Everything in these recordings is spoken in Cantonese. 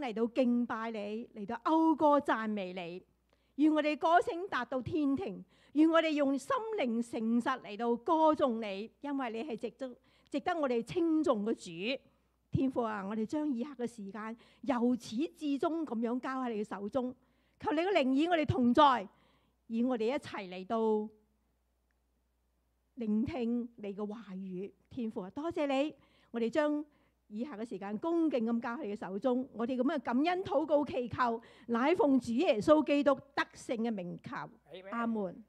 嚟到敬拜你，嚟到謳歌讚美你。願我哋歌聲達到天庭，願我哋用心靈誠實嚟到歌頌你，因為你係值得我哋稱頌嘅主。天父啊，我哋將以下嘅時間由始至終咁樣交喺你嘅手中，求你嘅靈與我哋同在，與我哋一齊嚟到聆聽你嘅話語。天父啊，多謝你，我哋將以下嘅時間恭敬咁交喺你嘅手中，我哋咁樣感恩禱告祈求，乃奉主耶穌基督得勝嘅名求，阿門。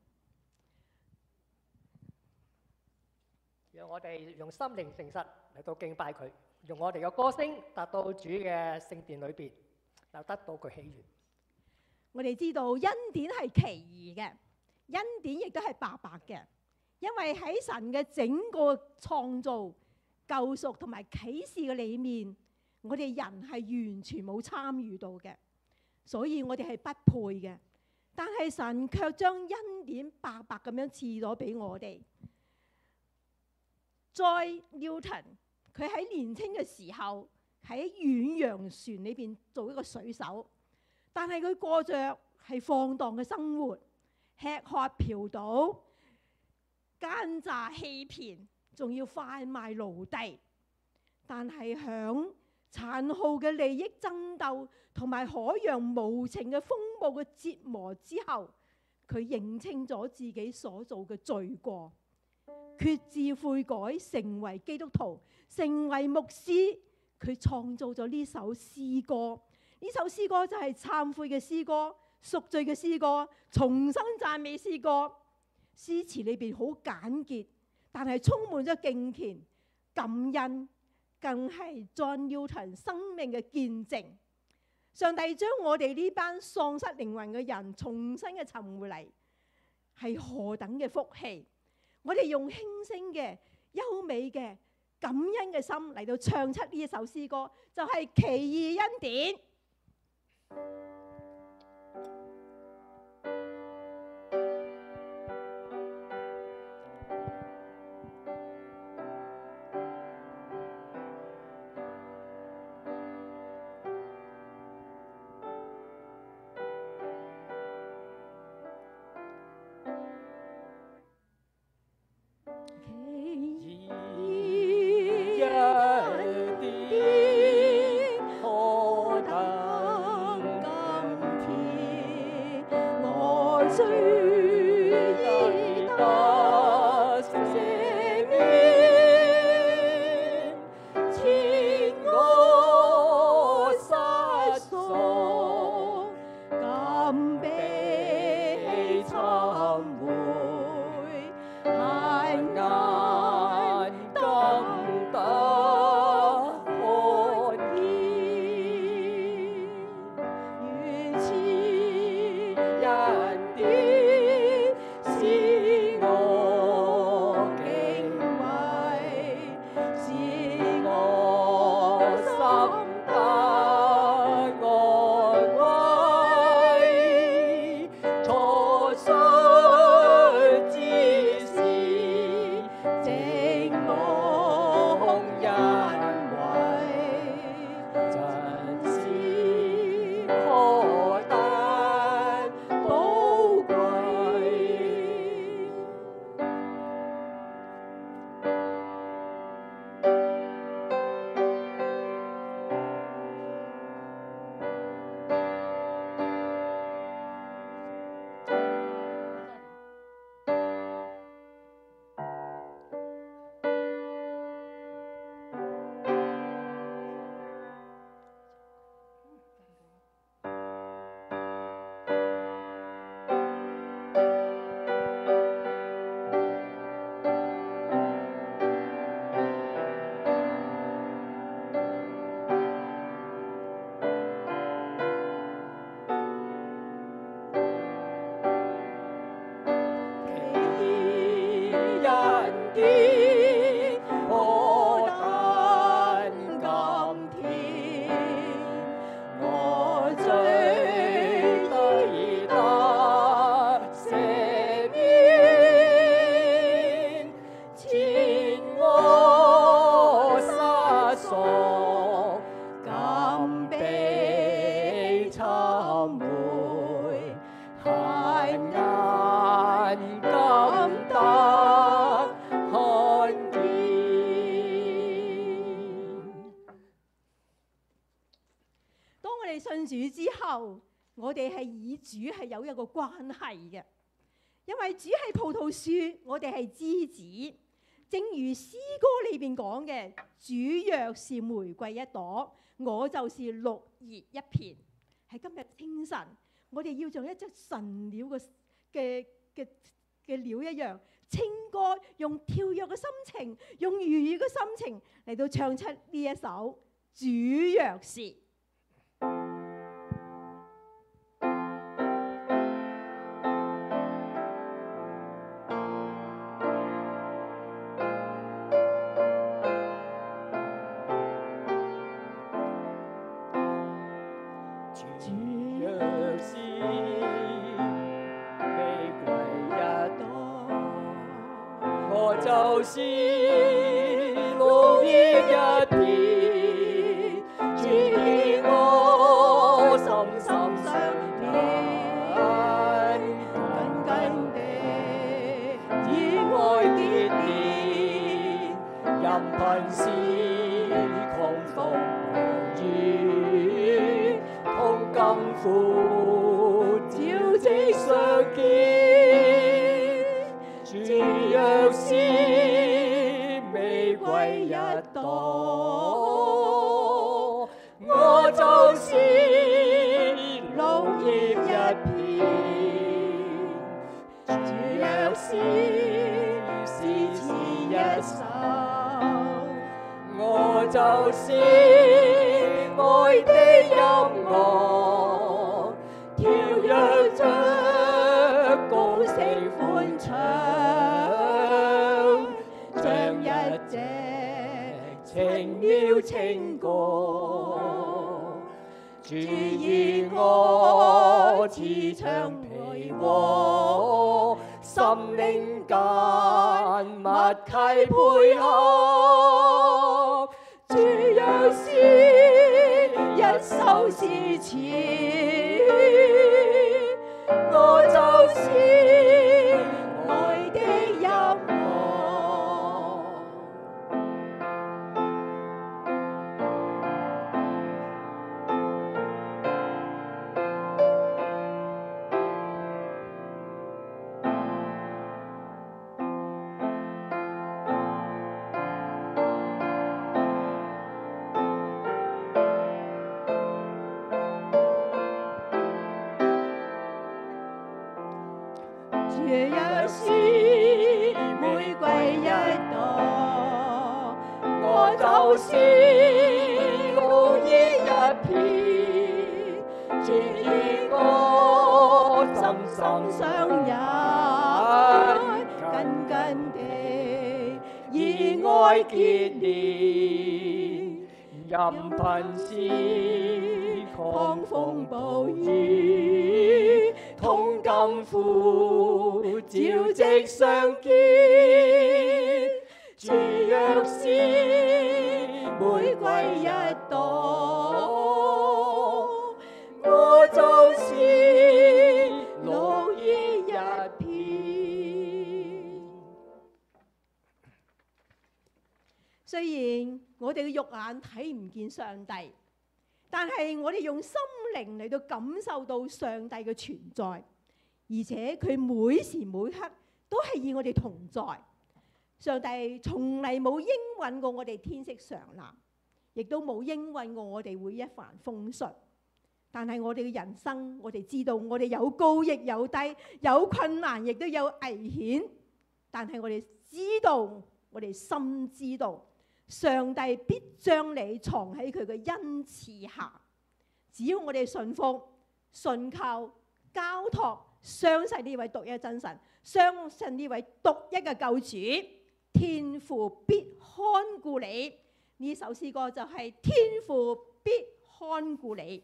讓我哋用心靈誠實嚟到敬拜佢，用我哋嘅歌聲達到主嘅聖殿裏邊，又得到佢喜悅。 我哋知道恩典係奇異嘅，恩典亦都係白白嘅，因為喺神嘅整個創造、救贖同埋啟示嘅裏面，我哋人係完全冇參與到嘅，所以我哋係不配嘅。但係神卻將恩典白白咁樣賜咗俾我哋。John Newton 佢喺年青嘅時候喺遠洋船裏邊做一個水手，但係佢過着係放蕩嘅生活，吃喝嫖賭、奸詐欺騙，仲要販賣奴隸。但係響殘酷嘅利益爭鬥同埋海洋無情嘅風暴嘅折磨之後，佢認清咗自己所做嘅罪過，決志悔改，成為基督徒，成為牧師。佢創造咗呢首詩歌，呢首詩歌就係懺悔嘅詩歌、贖罪嘅詩歌、重生讚美詩歌。詩詞裏邊好簡潔，但係充滿咗敬虔、感恩，更係 John Newton 生命嘅見證。上帝將我哋呢班喪失靈魂嘅人重新嘅尋回嚟，係何等嘅福氣！我哋用輕聲嘅、優美嘅、感恩嘅心嚟到唱出呢一首詩歌，就係奇異恩典。 恩典。 會眼感得看見。 當我哋信主之後，我哋係與主係有一個關係嘅，因為主係葡萄樹，我哋係枝子。正如詩歌裏邊講嘅，主若是玫瑰一朵，我就是綠葉一片。喺今日清晨，我哋要像一隻神鳥嘅鳥一樣，清歌，用跳躍嘅心情，用愉悅嘅心情嚟到唱出呢一首主若是。 就是綠葉一片，主與我心心相連，緊緊地以愛結連，任憑是狂風暴雨，同甘苦朝夕相見。主若是玫瑰一朵，我就是綠葉一片。主若是詩詞一首，我就是愛的音樂，跳躍着高聲歡唱，像一隻情鳥清歌。主與我似長皮和，心靈間默契配合。主若是一首詩詞，我就是愛的音樂。主若是玫瑰一朵，我就是綠葉一片。主與我心心相印，緊緊地以愛結連，任憑是狂風暴雨，同甘苦朝夕相見。主若是玫瑰一朵，我就是綠葉一片。 雖然我哋嘅肉眼睇唔見上帝，但係我哋用心靈嚟到感受到上帝嘅存在，而且佢每時每刻都係與我哋同在。上帝從嚟冇應允過我哋天色常藍，亦都冇應允過我哋會一帆風順。但係我哋嘅人生，我哋知道我哋有高亦有低，有困難亦都有危險。但係我哋知道，我哋深知道，上帝必將你藏喺佢嘅恩賜下。只要我哋信服、信靠、交託，相信呢位獨一真神，相信呢位獨一嘅救主，天父必看顧你。呢首詩歌就係天父必看顧你。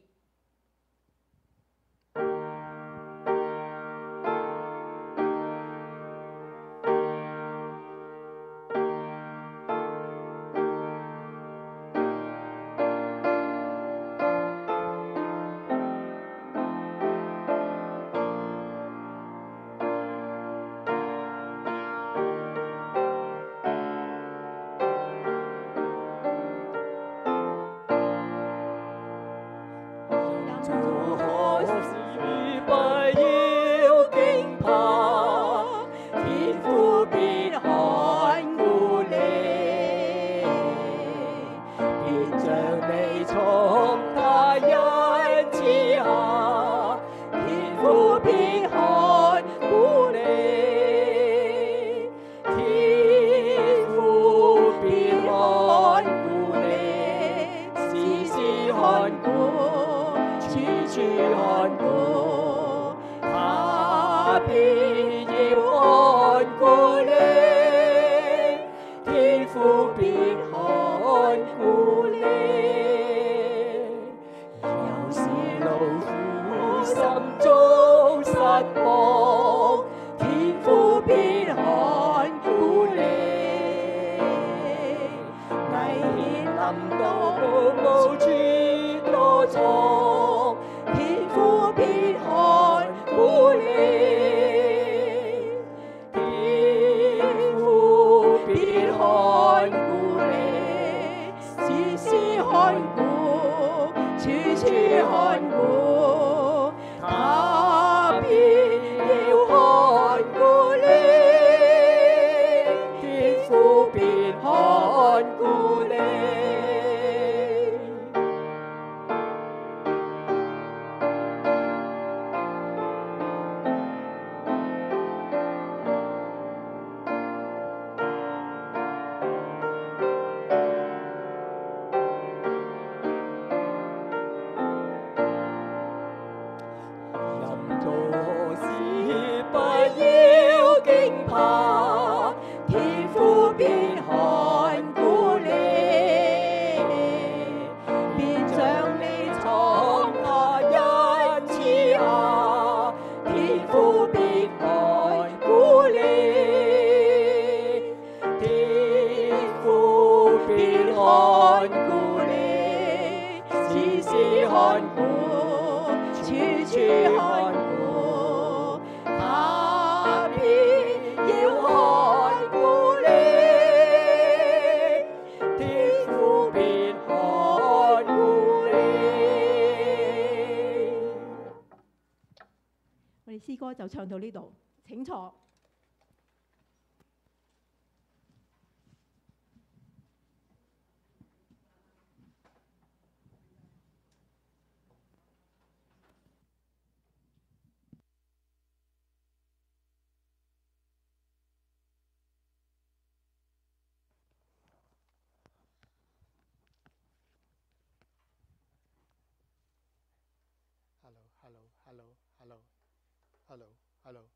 做何事不要驚怕，天父必看顧你，必將你從他恩賜下，天父必看顧你，天父必看顧你，時時看顧，處處看顧，他必要看顧你，天父必看顧你。有時勞苦心中失望，天父必看顧你。危險臨到無處躲藏，天父必看顧你，天父必看顧你，時時看顧，處處看顧，他必要看顧你，天父必看顧你。任做何事不要驚怕，天父必看顧你，必將你藏他恩賜下，天父必看顧你，天父必看顧你，時時看顧，處處看顧，他必要看顧你，天父必看顧你。 我哋詩歌就唱到呢度，請坐。 Hello，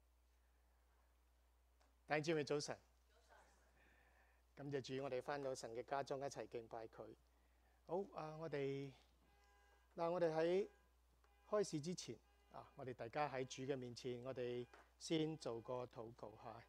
弟兄姊妹早晨，感謝主，我哋翻到神嘅家中一齊敬拜佢。好啊，我哋喺開始之前啊，我哋大家喺主嘅面前，我哋先做個禱告嚇。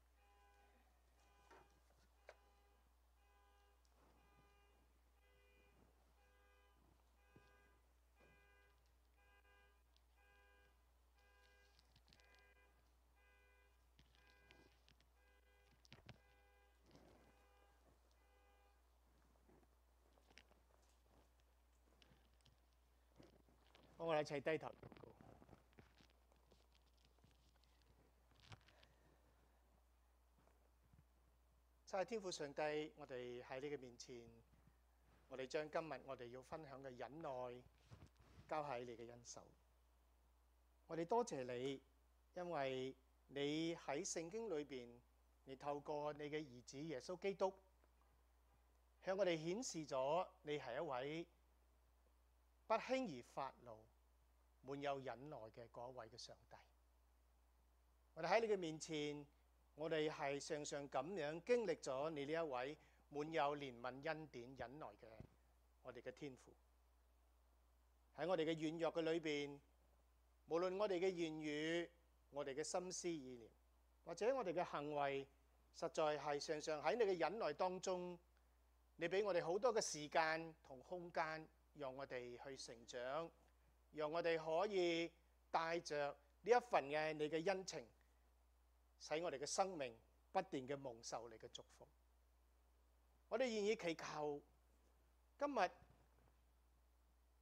我哋一齊低頭禱告。真係天父上帝，我哋喺你嘅面前，我哋將今日我哋要分享嘅忍耐交喺你嘅恩手。我哋多謝你，因為你喺聖經裏邊，你透過你嘅兒子耶穌基督，向我哋顯示咗你係一位不輕易發怒、滿有忍耐嘅嗰一位嘅上帝。我哋喺你嘅面前，我哋係常常咁樣經歷咗你呢一位滿有憐憫、恩典、忍耐嘅我哋嘅天父。喺我哋嘅軟弱嘅裏邊，無論我哋嘅言語、我哋嘅心思意念，或者我哋嘅行為，實在係常常喺你嘅忍耐當中，你俾我哋好多嘅時間同空間，讓我哋去成長，讓我哋可以帶着呢一份嘅你嘅恩情，使我哋嘅生命不斷嘅蒙受你嘅祝福。我哋願意祈求今日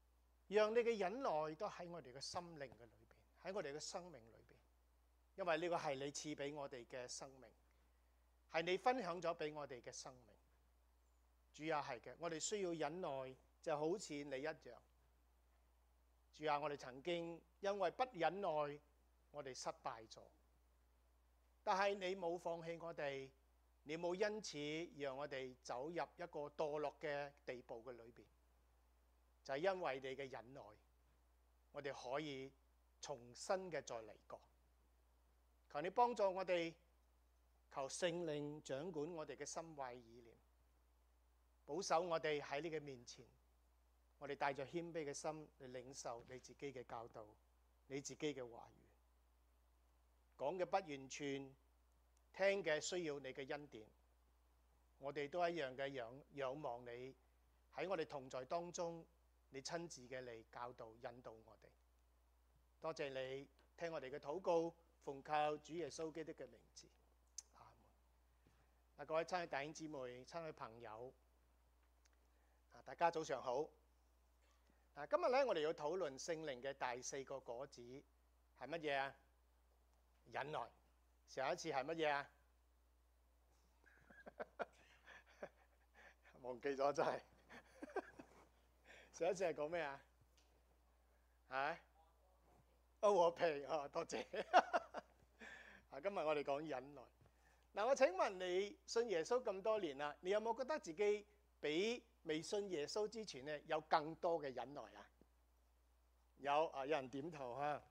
讓你嘅忍耐都喺我哋嘅心靈嘅裏邊，喺我哋嘅生命裏邊，因為呢個係你賜俾我哋嘅生命，係你分享咗俾我哋嘅生命。主啊，係嘅，我哋需要忍耐，就好似你一樣。主啊，我哋曾經因為不忍耐，我哋失敗咗，但係你冇放棄我哋，你冇因此讓我哋走入一個墮落嘅地步嘅裏邊，就係因為你嘅忍耐，我哋可以重新嘅再嚟過。求你幫助我哋，求聖靈掌管我哋嘅心懷意念，保守我哋喺你嘅面前，我哋帶着謙卑嘅心嚟領受你自己嘅教導，你自己嘅話語。講嘅不完全，聽嘅需要你嘅恩典。我哋都一樣嘅仰望你，喺我哋同在當中，你親自嘅嚟教導引導我哋。多謝你聽我哋嘅禱告，奉靠主耶穌基督嘅名字，阿門。各位親愛弟兄姊妹、親愛朋友，大家早上好。今日咧，我哋要討論聖靈嘅第4個果子係乜嘢啊？忍耐。上一次係乜嘢啊？忘記咗真係。上一次係講咩啊？和平啊，多謝。今日我哋講忍耐。我請問你信耶穌咁多年啦，你有冇覺得自己比未信耶穌之前咧有更多嘅忍耐啊？有啊，有人點頭嚇。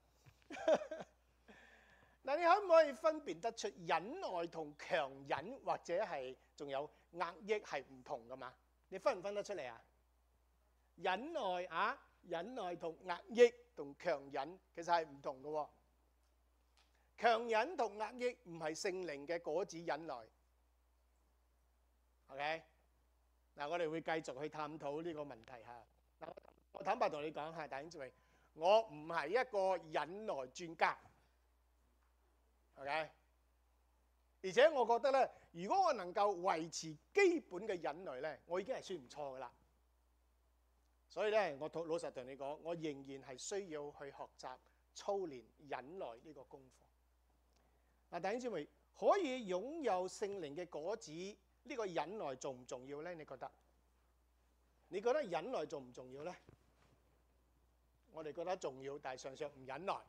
你可唔可以分辨得出忍耐同強忍或者係仲有壓抑係唔同噶嘛？你分唔分得出嚟啊？忍耐同壓抑同強忍其實係唔同嘅喎。強忍同壓抑唔係聖靈嘅果子忍耐。OK， 我哋會繼續去探討呢個問題嚇。我坦白同你講嚇，弟兄姊妹，我唔係一個忍耐專家。OK， 而且我覺得咧，如果我能夠維持基本嘅忍耐咧，我已經係算唔錯噶啦。所以咧，我老實同你講，我仍然係需要去學習操練忍耐呢個功課。弟兄姊妹，可以擁有聖靈嘅果子，呢個忍耐重唔重要咧？你覺得？你覺得忍耐重唔重要咧？我哋覺得重要，但係常常唔忍耐。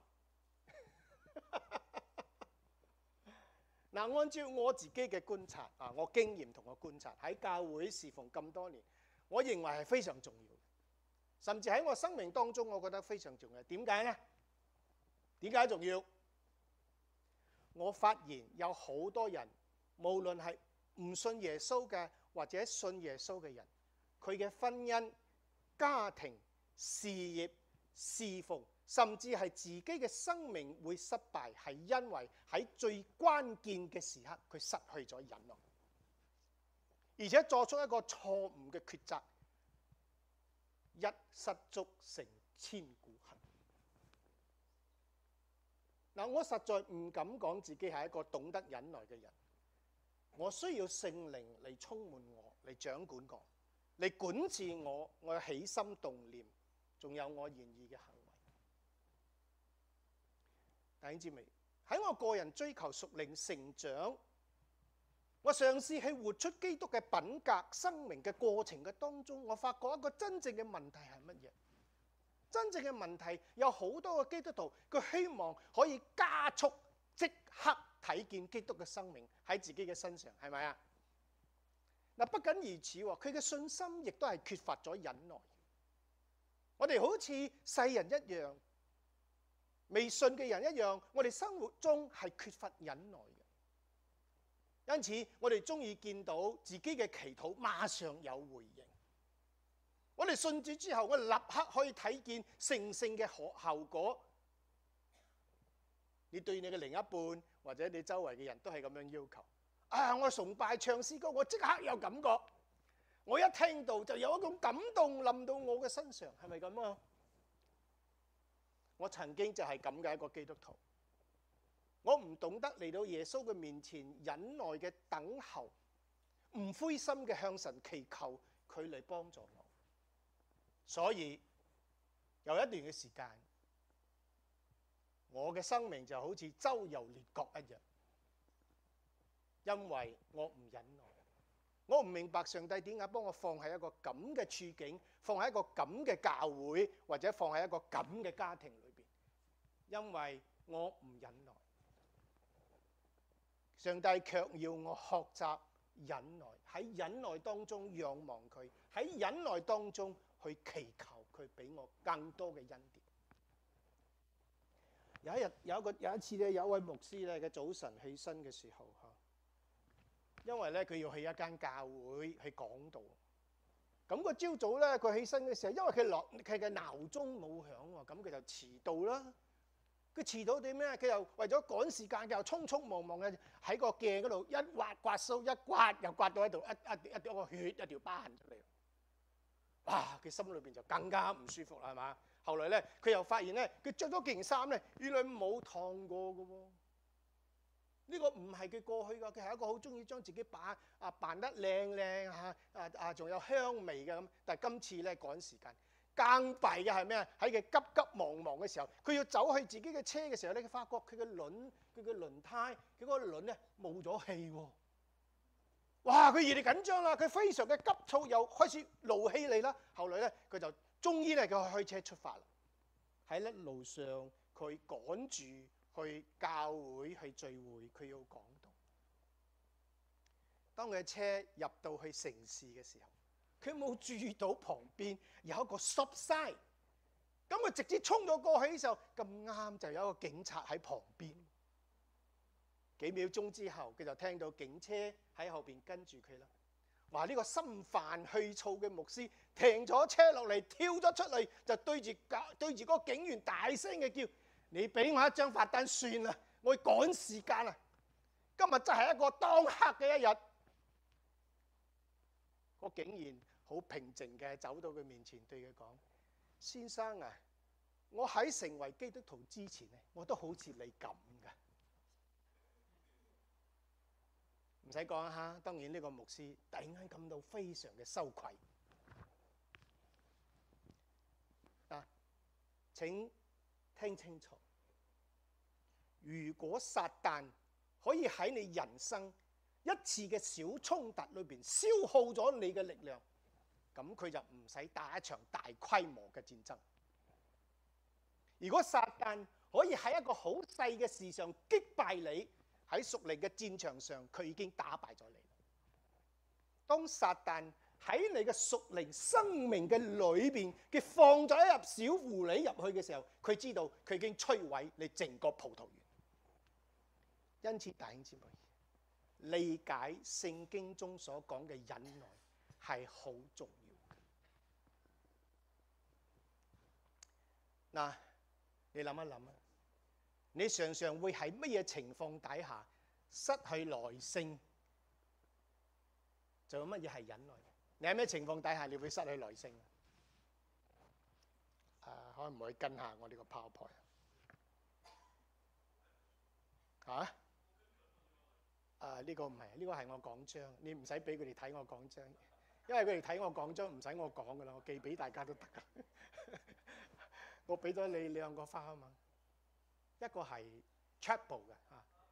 按照我自己嘅觀察我經驗同我觀察喺教會侍奉咁多年，我認為係非常重要，甚至喺我生命當中，我覺得非常重要。點解呢？點解重要？我發現有好多人，無論係唔信耶穌嘅或者信耶穌嘅人，佢嘅婚姻、家庭、事業、侍奉，甚至係自己嘅生命會失敗，係因為喺最關鍵嘅時刻，佢失去咗忍耐，而且作出一個錯誤嘅抉擇，一失足成千古恨。我實在唔敢講自己係一個懂得忍耐嘅人，我需要聖靈嚟充滿我，嚟掌管我，嚟管治我，我嘅起心動念，仲有我願意嘅行為。弟兄姊妹，喺我個人追求屬靈成長，我嘗試去活出基督嘅品格生命嘅過程嘅當中，我發覺一個真正嘅問題係乜嘢？真正嘅問題有好多個基督徒，佢希望可以加速即刻睇見基督嘅生命喺自己嘅身上，係咪啊？不僅如此，佢嘅信心亦都係缺乏咗忍耐。我哋好似世人一樣，未信嘅人一樣，我哋生活中係缺乏忍耐嘅。因此，我哋中意見到自己嘅祈禱馬上有回應。我哋信主之後，我哋立刻可以睇見成聖嘅效果。你對你嘅另一半或者你周圍嘅人都係咁樣要求。我崇拜唱詩歌，我即刻有感覺。我一聽到就有一種感動臨到我嘅身上，係咪咁啊？我曾經就係咁嘅一個基督徒，我唔懂得嚟到耶穌嘅面前忍耐嘅等候，唔灰心嘅向神祈求佢嚟幫助我。所以有一段嘅時間，我嘅生命就好似周遊列國一樣，因為我唔忍耐，我唔明白上帝點解幫我放喺一個咁嘅處境，放喺一個咁嘅教會，或者放喺一個咁嘅家庭裏邊，因為我唔忍耐。上帝卻要我學習忍耐，喺忍耐當中仰望佢，喺忍耐當中去祈求佢俾我更多嘅恩典。有一次咧，有一位牧師咧嘅早晨起身嘅時候嚇，因為咧佢要去一間教會去講道。咁個朝早咧佢起身嘅時候，因為佢嘅鬧鐘冇響喎，咁佢就遲到啦。佢遲到點咩？佢又為咗趕時間，佢又匆匆忙忙嘅喺個鏡嗰度一刮鬚，一刮又刮到喺度一個血一條疤痕出嚟。哇！佢心裏邊就更加唔舒服啦，係嘛？後來咧，佢又發現咧，佢着咗件衫咧，原來冇燙過嘅喎。呢個唔係佢過去㗎，佢係一個好中意將自己扮得靚靚仲有香味嘅咁。但係今次咧趕時間。更弊嘅係咩啊？喺佢急急忙忙嘅時候，佢要走去自己嘅車嘅時候咧，佢發覺佢嘅輪胎，佢嗰個輪咧冇咗氣喎。哇！佢越嚟緊張啦，佢非常嘅急躁，又開始怒氣嚟啦。後來咧，佢就終於咧佢開車出發啦。喺一路上，佢趕住去教會去聚會，佢要講道。當佢嘅車入到去城市嘅時候，佢冇注意到旁邊有一個 stop sign， 咁佢直接衝咗過去嘅時候，咁啱就有一個警察喺旁邊。幾秒鐘之後，佢就聽到警車喺後邊跟住佢啦。話呢個心煩氣躁嘅牧師停咗車落嚟，跳咗出嚟，就對住嗰個警員大聲嘅叫：你俾我一張罰單算啦，我要趕時間啊！今日真係一個當黑嘅一日。個警員好平靜嘅走到佢面前，對佢講：先生啊，我喺成為基督徒之前咧，我都好似你咁噶。唔使講嚇，當然呢個牧師突然間感到非常嘅羞愧。請聽清楚，如果撒旦可以喺你人生一次嘅小衝突裏邊消耗咗你嘅力量，咁佢就唔使打一場大規模嘅戰爭。如果撒旦可以喺一個好細嘅事上擊敗你，喺屬靈嘅戰場上佢已經打敗咗你。當撒旦喺你嘅屬靈生命嘅裏邊，佢放咗一粒小狐狸入去嘅時候，佢知道佢已經摧毀你整個葡萄園。因此，弟兄姊妹，理解聖經中所講嘅忍耐係好重要。嗱，你諗一諗啊，你常常會喺乜嘢情況底下失去耐性？仲有乜嘢係忍耐？你喺咩情況底下你會失去耐性？可唔可以跟下我呢個 PowerPoint？ 嚇？呢個唔係，呢個係我講章，你唔使俾佢哋睇我講章，因為佢哋睇我講章唔使我講噶啦，我寄俾大家都得噶。我俾咗你兩個花啊嘛，一個係 chapel 嘅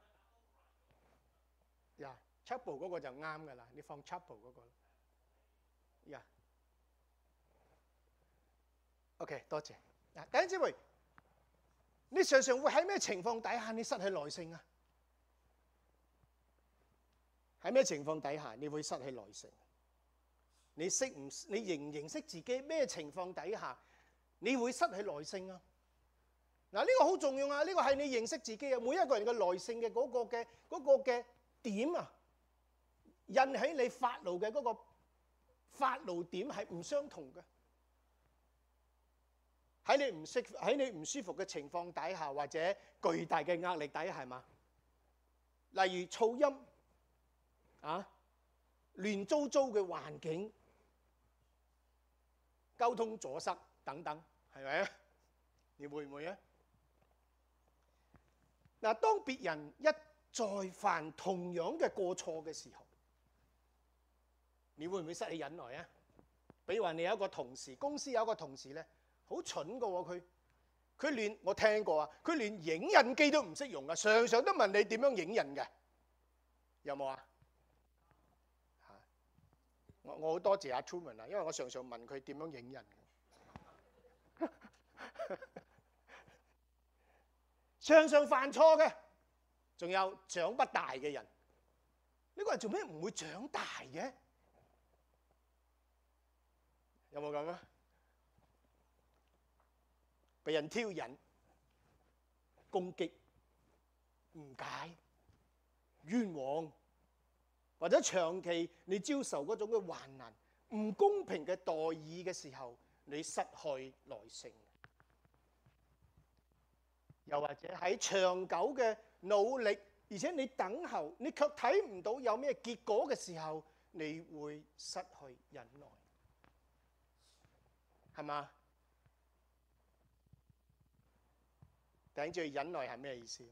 嚇，chapel 嗰個就啱噶啦，你放 chapel 嗰個啦，OK 多謝。弟兄姊妹，你常常會喺咩情況底下你失去耐性啊？喺咩情況底下你會失去耐性？你認唔認識自己咩情況底下你會失去耐性啊？嗱，呢個好重要啊！呢個係你認識自己啊！每一個人嘅耐性嘅嗰個嘅點啊，引起你發怒嘅嗰個發怒點係唔相同嘅。喺你唔舒服嘅情況底下，或者巨大嘅壓力底下，係嘛？例如噪音亂糟糟嘅環境、交通阻塞等等，係咪啊？你會唔會啊？嗱，當別人一再犯同樣嘅過錯嘅時候，你會唔會失去忍耐啊？比如話你有一個同事，公司有一個同事咧， 好蠢噶喎佢連我聽過啊，佢連影印機都唔識用啊，常常都問你點樣影印嘅，有冇啊？我好多謝阿 Truman 啊，因為我常常問佢點樣影印嘅，常常犯錯嘅，仲有長不大嘅人，呢個人做咩唔會長大嘅？有冇咁啊？被人挑釁、攻擊、誤解、冤枉，或者長期你遭受嗰種嘅患難、唔公平嘅待遇嘅時候，你失去耐性；又或者喺長久嘅努力，而且你等候，你卻睇唔到有咩結果嘅時候，你會失去忍耐，係嘛？頂住忍耐係咩意思？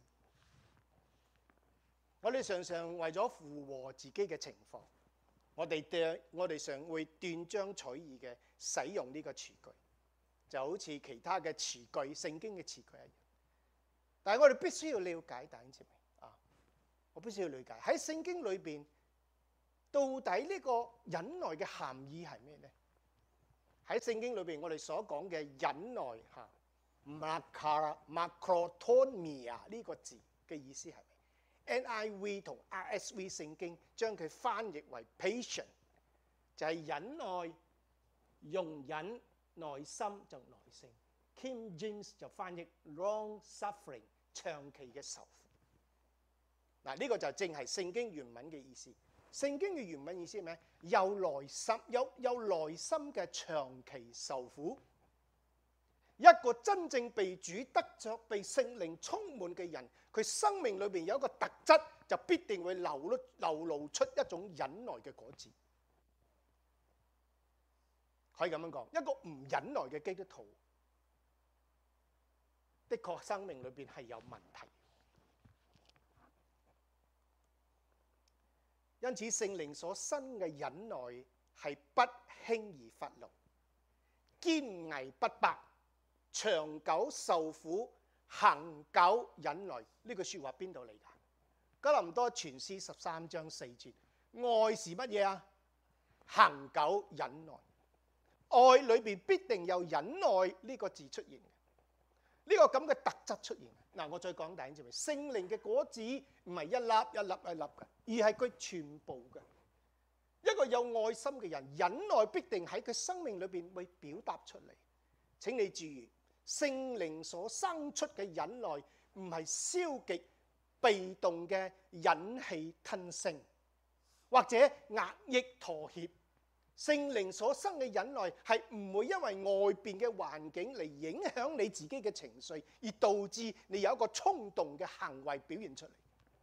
我哋常常為咗附和自己嘅情況，我哋常會斷章取義嘅使用呢個詞句，就好似其他嘅詞句、聖經嘅詞句一樣。但係我哋必須要了解，弟兄姊妹啊，我必須要了解喺聖經裏邊，到底呢個忍耐嘅含義係咩呢？喺聖經裏邊，我哋所講嘅忍耐嚇。Makrothomia 呢個字嘅意思係咩？ NIV 同 RSV 聖經將佢翻譯為 patient， 就係忍耐、容忍、耐心就耐性。King James 就翻譯 long suffering， 長期嘅受苦。嗱，呢個就正係聖經原文嘅意思。聖經嘅原文意思係咩？有耐心，有耐心嘅長期受苦。一個真正被主得着、被聖靈充滿嘅人，佢生命裏邊有一個特質，就必定會流露出一種忍耐嘅果子。可以咁樣講，一個唔忍耐嘅基督徒，的確生命裏邊係有問題。因此，聖靈所生嘅忍耐係不輕易發怒、堅毅不拔、長久受苦、恒久忍耐。呢句説話邊度嚟㗎？哥林多前書13章4節，愛是乜嘢啊？恒久忍耐。愛裏邊必定有忍耐呢個字出現嘅，呢個咁嘅特質出現。嗱，我再講第二次，聖靈嘅果子唔係一粒一粒一粒嘅，而係佢全部嘅。一個有愛心嘅人，忍耐必定喺佢生命裏邊會表達出嚟。請你注意，聖靈所生出嘅忍耐唔係消極被動嘅忍氣吞聲，或者壓抑妥協。聖靈所生嘅忍耐係唔會因為外邊嘅環境嚟影響你自己嘅情緒，而導致你有一個衝動嘅行為表現出嚟。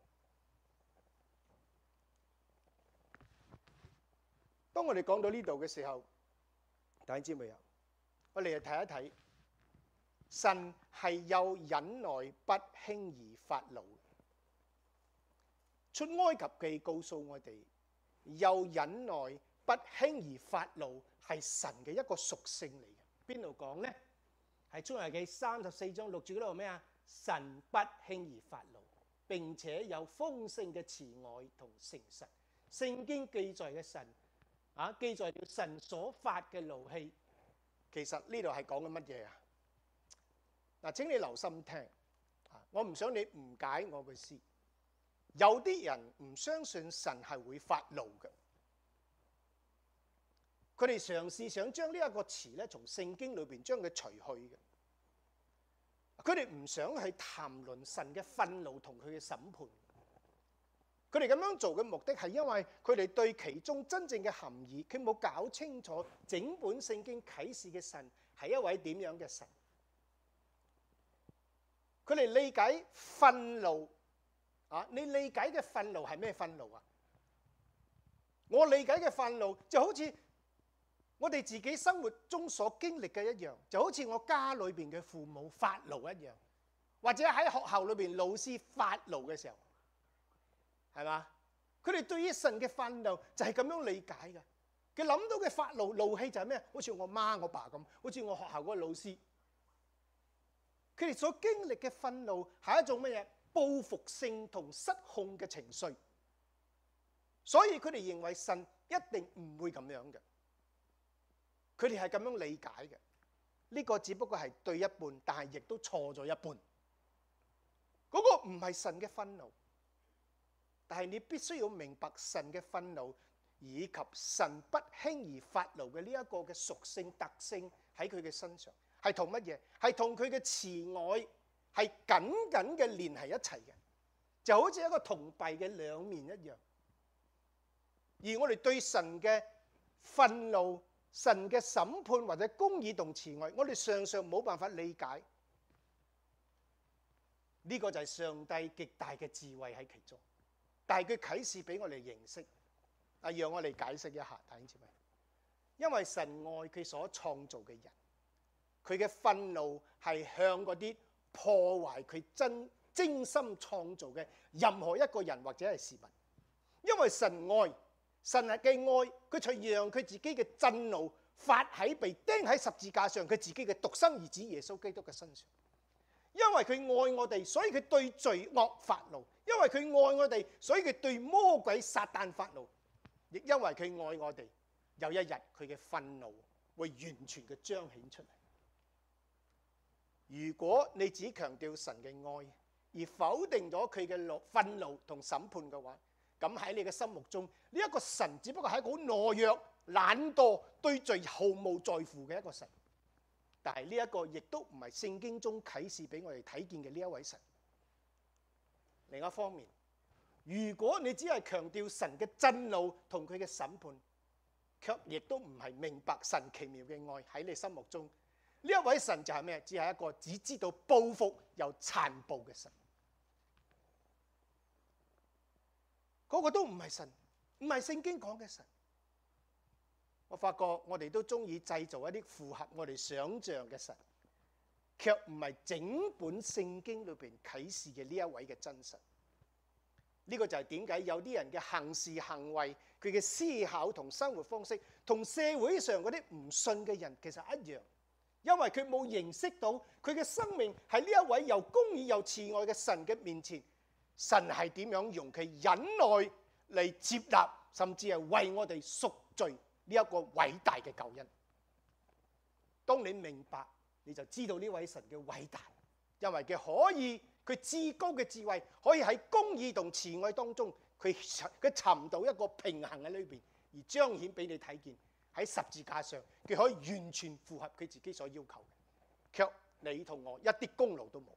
當我哋講到呢度嘅時候，大家知未啊？我哋嚟睇一睇，神係有忍耐，不輕易發怒。出埃及記告訴我哋，有忍耐不輕易發怒係神嘅一個屬性嚟嘅。邊度講呢？喺出埃及記34章6節嗰度咩啊？神不輕易發怒，並且有豐盛嘅慈愛同誠實。聖經記載嘅神記載了神所發嘅怒氣。其實呢度係講緊乜嘢啊？嗱，請你留心聽，我唔想你誤解我嘅意思。有啲人唔相信神係會發怒嘅。佢哋嘗試想將呢一個詞咧，從聖經裏邊將佢除去嘅。佢哋唔想去談論神嘅憤怒同佢嘅審判。佢哋咁樣做嘅目的係因為佢哋對其中真正嘅含義，佢冇搞清楚整本聖經啟示嘅神係一位點樣嘅神。佢哋理解憤怒你理解嘅憤怒係咩憤怒啊？我理解嘅憤怒就好似我哋自己生活中所經歷嘅一樣，就好似我家裏邊嘅父母發怒一樣，或者喺學校裏邊老師發怒嘅時候，係嘛？佢哋對於神嘅憤怒就係咁樣理解嘅。 佢諗到嘅發怒氣就係咩？好似我媽我爸咁，好似我學校嗰個老師，佢哋所經歷嘅憤怒係一種乜嘢？報復性同失控嘅情緒，所以佢哋認為神一定唔會咁樣嘅。佢哋係咁樣理解嘅，呢個只不過係對一半，但係亦都錯咗一半。嗰個唔係神嘅憤怒，但係你必須要明白神嘅憤怒以及神不輕易發怒嘅呢一個嘅屬性特性喺佢嘅身上，係同乜嘢？係同佢嘅慈愛係緊緊嘅連繫一齊嘅，就好似一個銅幣嘅兩面一樣。而我哋對神嘅憤怒、神嘅審判或者公義同慈愛，我哋常常冇辦法理解。呢個就係上帝極大嘅智慧喺其中，但係佢啟示俾我哋認識。讓我哋解釋一下，弟兄姊妹。因為神愛佢所創造嘅人，佢嘅憤怒係向嗰啲破壞佢精心創造嘅任何一個人或者係事物。因為神愛，神嘅愛，佢才讓佢自己嘅震怒發喺被釘喺十字架上佢自己嘅獨生兒子耶穌基督嘅身上。因為佢愛我哋，所以佢對罪惡發怒；因為佢愛我哋，所以佢對魔鬼撒旦發怒。亦因為佢愛我哋，有一日佢嘅憤怒會完全嘅彰顯出嚟。如果你只強調神嘅愛，而否定咗佢嘅憤怒同審判嘅話，咁喺你嘅心目中，呢一個神只不過係一個好懦弱、懶惰、對罪毫無在乎嘅一個神。但係呢一個亦都唔係聖經中啟示俾我哋睇見嘅呢一位神。另一方面，如果你只係強調神嘅震怒同佢嘅審判，卻亦都唔係明白神奇妙嘅愛喺你心目中，呢一位神就係咩？只係一個只知道報復又殘暴嘅神。嗰個都唔係神，唔係聖經講嘅神。我發覺我哋都中意製造一啲符合我哋想象嘅神，卻唔係整本聖經裏邊啟示嘅呢一位嘅真神。呢個就係點解有啲人嘅行事行為，佢嘅思考同生活方式，同社會上嗰啲唔信嘅人其實一樣，因為佢冇認識到佢嘅生命喺呢一位又公義又慈愛嘅神嘅面前，神係點樣用佢忍耐嚟接納，甚至係為我哋贖罪呢一個偉大嘅救恩。當你明白，你就知道呢位神嘅偉大，因為佢可以。佢至高嘅智慧可以喺公義同慈愛當中，佢尋到一個平衡喺裏邊，而彰顯俾你睇見喺十字架上，佢可以完全符合佢自己所要求嘅，卻你同我一啲功勞都冇。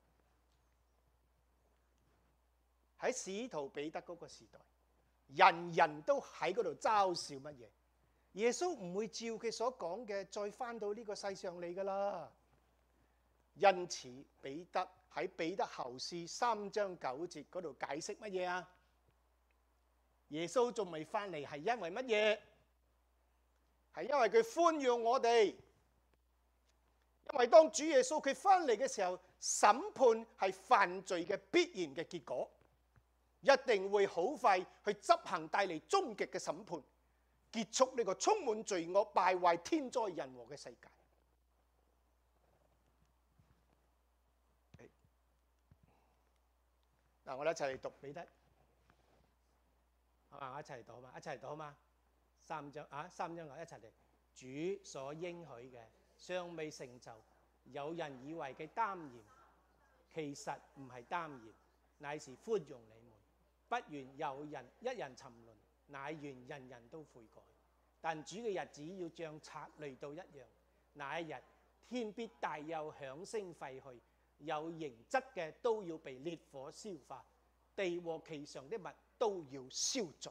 喺使徒彼得嗰個時代，人人都喺嗰度嘲笑乜嘢？耶穌唔會照佢所講嘅再返到呢個世上嚟㗎啦。因此，彼得喺彼得後書3章9節嗰度解釋乜嘢啊？耶穌仲未翻嚟係因為乜嘢？係因為佢寬容我哋。因為當主耶穌佢翻嚟嘅時候，審判係犯罪嘅必然嘅結果，一定會好快去執行帶嚟終極嘅審判，結束呢個充滿罪惡、敗壞、天災人禍嘅世界。嗱，我哋一齊嚟讀彼得，好嘛？我一齊嚟讀好嘛？一齊嚟讀好嘛？3章我一齊嚟。主所應許嘅尚未成就，有人以為佢耽延，其實唔係耽延，乃是寬容你們，不願有一人沉淪，乃願人人都悔改。但主嘅日子要像賊嚟到一樣，那一日天必大有響聲廢去。有形質嘅都要被烈火消化，地和其上的物都要消盡。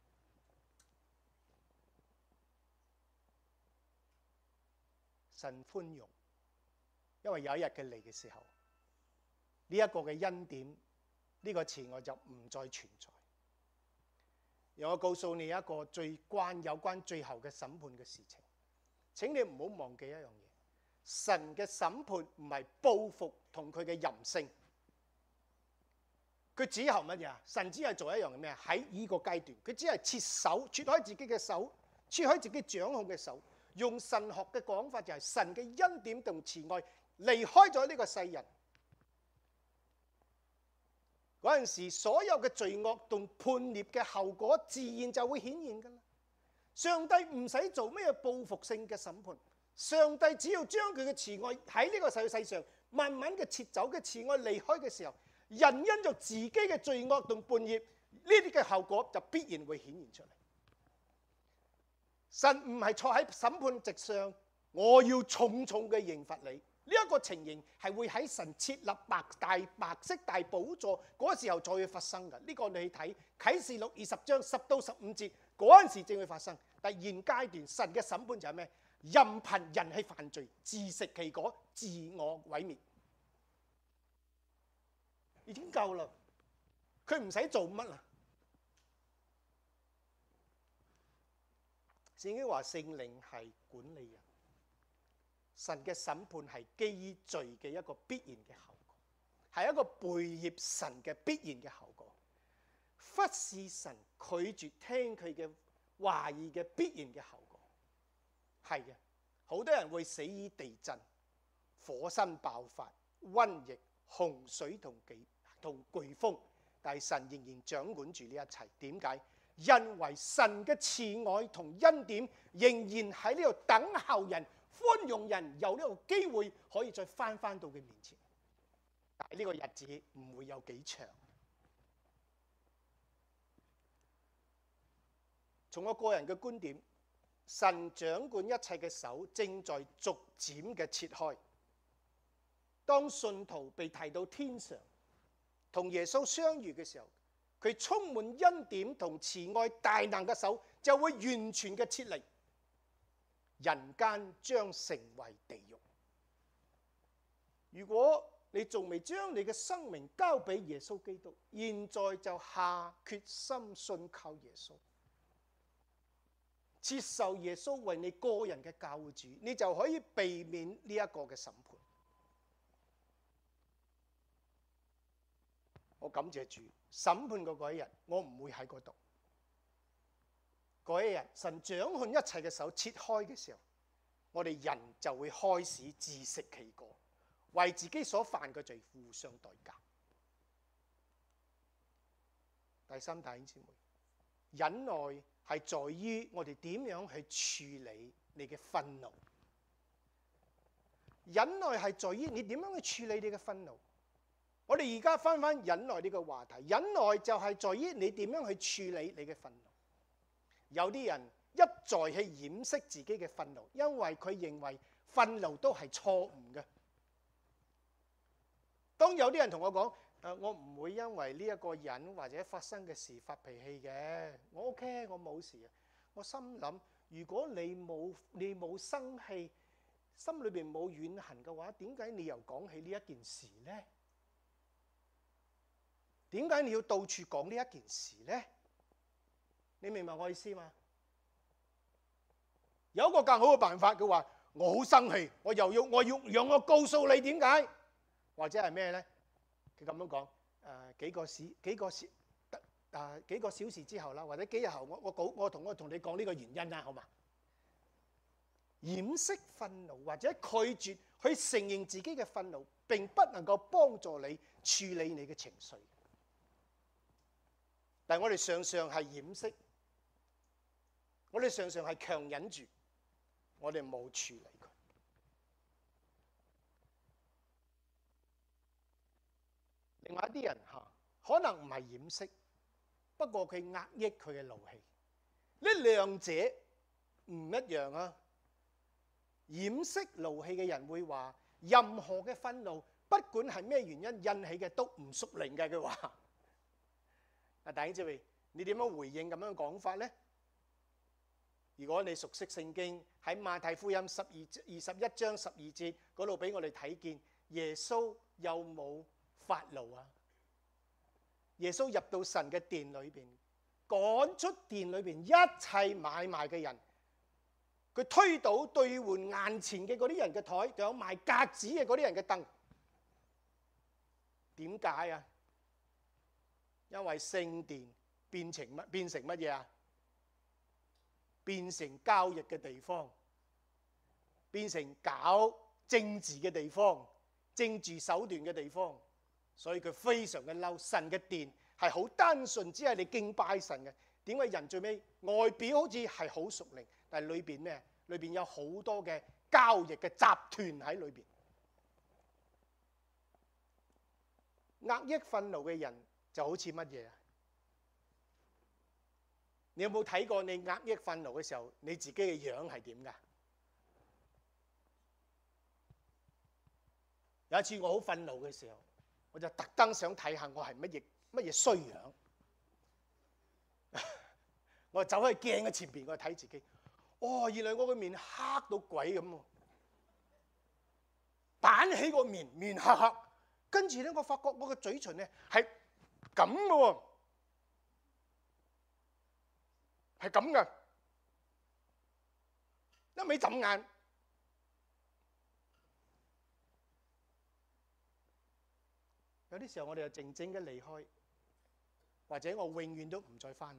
神寬容，因為有一日嘅嚟嘅時候，呢一個嘅恩典，呢個慈愛就唔再存在。讓我告訴你一個有關最後嘅審判嘅事情，請你唔好忘記一樣嘢。神嘅審判唔係報復同佢嘅任性，佢只係乜嘢啊？神只係做一樣嘅咩？喺呢個階段，佢只係切開自己嘅手， 撤開自己掌控嘅手。用神學嘅講法就係神嘅恩典同慈愛離開咗呢個世人。嗰陣時，所有嘅罪惡同叛逆嘅後果自然就會顯現㗎啦。上帝唔使做咩報復性嘅審判，上帝只要將佢嘅慈愛喺呢個世上慢慢嘅撤走嘅慈愛離開嘅時候，人因着自己嘅罪惡同叛逆，呢啲嘅後果就必然會顯現出嚟。神唔係坐喺審判席上，我要重重嘅刑罰你。呢一個情形係會喺神設立白色大寶座嗰時候再會發生嘅。呢個你睇啟示錄20章10到15節嗰陣時正會發生。但現階段神嘅審判就係咩？任憑人去犯罪，自食其果，自我毀滅，已經夠啦。佢唔使做乜啦。聖經話聖靈係管理人，神嘅審判係基於罪嘅一個必然嘅後果，係一個背棄神嘅必然嘅後果，忽視神拒絕聽佢嘅話語嘅必然嘅後果。係嘅，好多人會死於地震、火山爆發、瘟疫、洪水同颶風，但係神仍然掌管住呢一切。點解？因為神嘅慈愛同恩典仍然喺呢度等候人、寬容人有呢個機會可以再翻到佢面前。但係呢個日子唔會有幾長。從我個人嘅觀點，神掌管一切嘅手正在逐漸嘅撤開。當信徒被提到天上，同耶穌相遇嘅時候，佢充滿恩典同慈愛大能嘅手就會完全嘅撤離，人間將成為地獄。如果你仲未將你嘅生命交俾耶穌基督，現在就下決心信靠耶穌，接受耶穌為你個人嘅救主，你就可以避免呢一個嘅審判。我感謝主，審判嘅嗰一日，我唔會喺嗰度。嗰一日，神掌控一切嘅手撤開嘅時候，我哋人就會開始自食其果，為自己所犯嘅罪付上代價。第三，弟兄姊妹，忍耐係在於我哋點樣去處理你嘅憤怒。忍耐係在於你點樣去處理你嘅憤怒。我哋而家翻忍耐呢個話題，忍耐就係在於你點樣去處理你嘅憤怒。有啲人一再去掩飾自己嘅憤怒，因為佢認為憤怒都係錯誤嘅。當有啲人同我講，我唔會因為呢一個人或者發生嘅事發脾氣嘅，我 OK， 我冇事。我心諗，如果你冇生氣，心裏邊冇怨恨嘅話，點解你又講起呢一件事呢？點解你要到處講呢一件事呢？你明白我意思嗎？有一個更好嘅辦法，佢話我好生氣，我要讓我告訴你點解，或者係咩呢？佢咁樣講，幾個小時之後啦，或者幾日後，我同你講呢個原因啦，好嘛？掩飾憤怒或者拒絕去承認自己嘅憤怒，並不能夠幫助你處理你嘅情緒。但係我哋常常係掩飾，我哋常常係強忍住，我哋冇處理佢。另外一啲人可能唔係掩飾，不過佢壓抑佢嘅怒氣。呢兩者唔一樣啊！掩飾怒氣嘅人會話，任何嘅憤怒，不管係咩原因引起嘅，都唔屬靈嘅。佢話。弟兄姊妹，你點樣回應咁樣嘅講法呢？如果你熟悉聖經，喺馬太福音21章12節嗰度俾我哋睇見，耶穌有冇發怒啊？耶穌入到神嘅殿裏邊，趕出殿裏邊一切買賣嘅人，佢推倒兌換眼前嘅嗰啲人嘅台，仲有賣鴿子嘅嗰啲人嘅凳。點解啊？因為聖殿變成乜嘢啊？ 變成交易嘅地方，變成搞政治嘅地方，政治手段嘅地方，所以佢非常嘅嬲。神嘅殿係好單純，只係你敬拜神嘅。點解人最尾外表好似係好屬靈，但係裏邊咩？裏邊有好多嘅交易嘅集團喺裏邊。壓抑憤怒嘅人就好似乜嘢啊？你有冇睇過你壓抑憤怒嘅時候，你自己嘅樣係點㗎？有一次我好憤怒嘅時候，我就特登想睇下我係乜嘢衰樣。我走喺鏡嘅前邊，我睇自己。哦，原來我個面黑到鬼咁喎，板起個面黑黑。跟住咧，我發覺我個嘴唇咧係咁嘅喎，係咁嘅，一味眨眼。有啲時候我哋就靜靜嘅離開，或者我永遠都唔再翻嚟，